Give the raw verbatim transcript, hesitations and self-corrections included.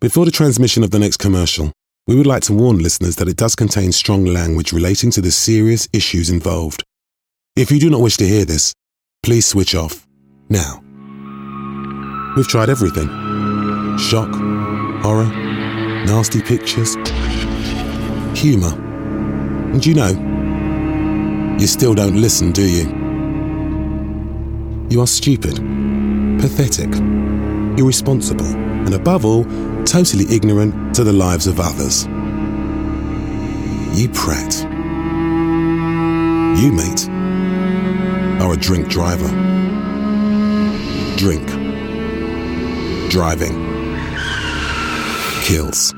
Before the transmission of the next commercial, we would like to warn listeners that it does contain strong language relating to the serious issues involved. If you do not wish to hear this, please switch off now. We've tried everything. Shock, horror, nasty pictures, humour. And you know, you still don't listen, do you? You are stupid, pathetic, irresponsible, and above all, totally ignorant to the lives of others. You prat. You, mate, are a drink driver. Drink. Driving. Kills.